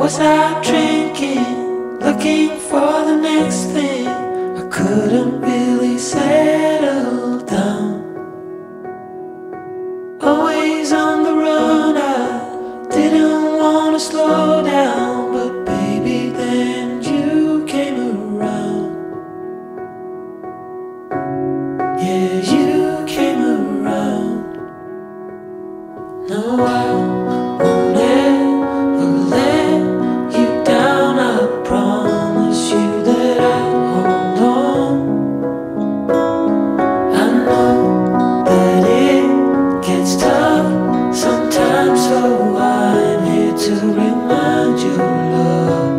Was out drinking, looking for the next thing. I couldn't really settle down. Always on the run, I didn't want to slow down. But baby, then you came around. Yeah, you came around. No, I won't ever let you down. I promise you that I'll hold on. I know that it gets tough sometimes, so I'm here to remind you, love.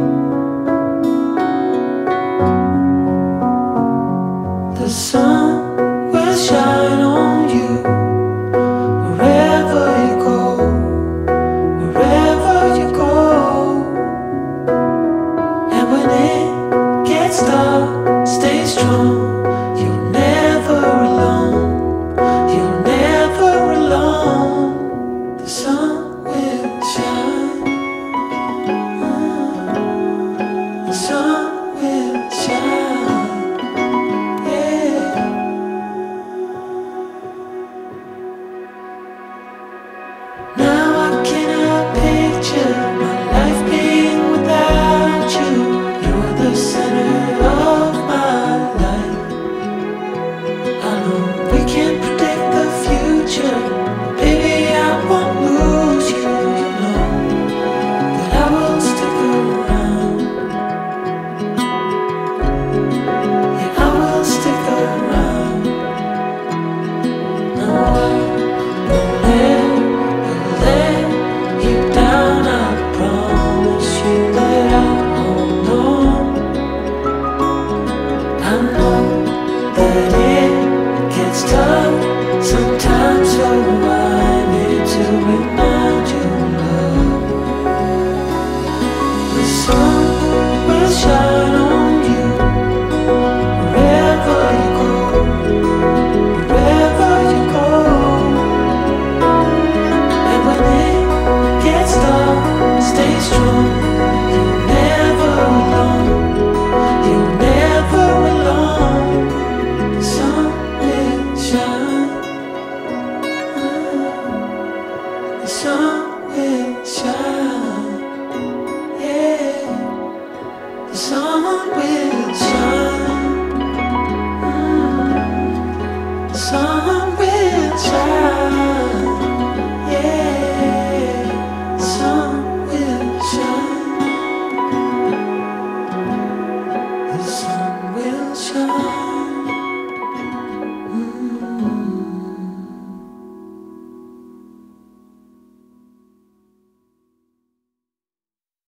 The sun will shine on you wherever you go, wherever you go. And when it gets dark, stay strong. You're never alone. You're never alone. The sun will shine. The sun will shine. Yeah. Now I cannot picture my life being without you. You're the center of my life. I know we can't predict the future, but baby, I won't lose you. You know that I will stick around. Yeah, I will stick around. No, I won't ever let you down. I promise you that I'll hold on. I know that it gets tough sometimes, so I'm here to remind you, love. The sun will shine on you wherever you go, wherever you go. And when it gets dark, stay strong. You're never alone. You're never alone. The sun will shine. The sun will shine. Yeah. The sun will shine. The sun